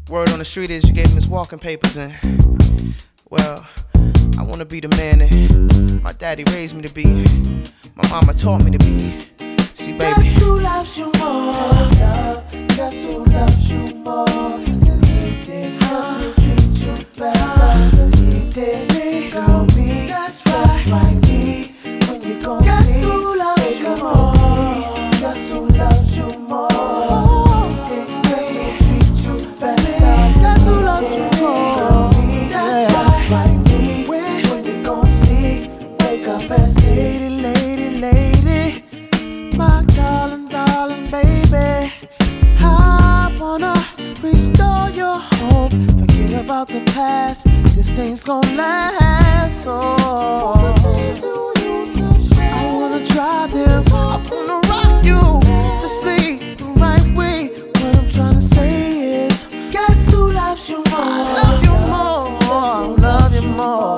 Word on the street is you gave him his walking papers and, well, I wanna be the man that my daddy raised me to be, my mama taught me to be. See, baby, guess who loves you more? Guess who loves you more than he did? Guess who treats you better than he did? Me, girl, me, that's right, me. When you gon' guess see, who loves you more? Guess who loves you more? Guess who treats you better? Guess who loves you more? That's right, me. When you gon' see, wake up and see, lady, my darling, baby. I wanna restore your hope. Forget about the past. This thing's gon' last. Oh, I wanna try them. I wanna rock you to sleep the right way. What I'm trying to say is, guess who loves you more? I love you more. Love you more.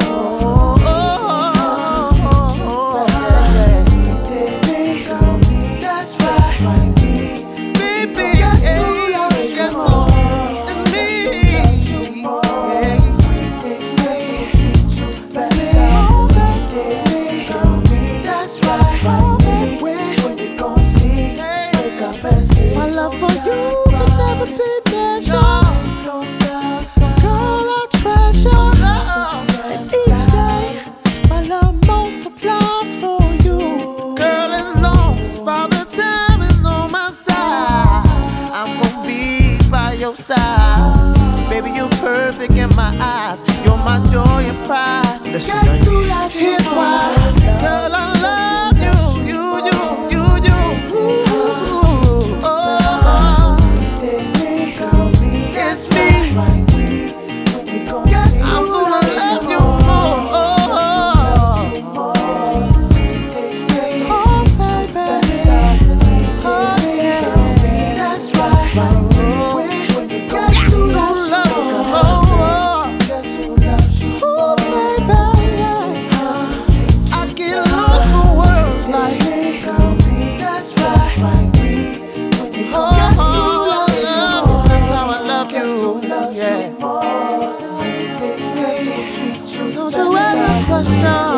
My love for you can never be measured. Girl, I treasure. And each day, my love multiplies for you. Girl, as long as Father Time is on my side, I'm gon' be by your side. Baby, you're perfect in my eyes. You're my joy and pride. listen, here's why. Girl, I love you. It's me. I'm gonna love you more. Oh, baby. Oh, yeah. That's right. Guess who loves you more? Guess who loves you more? Oh, baby. I get lost for words like that's right. Don't you ever question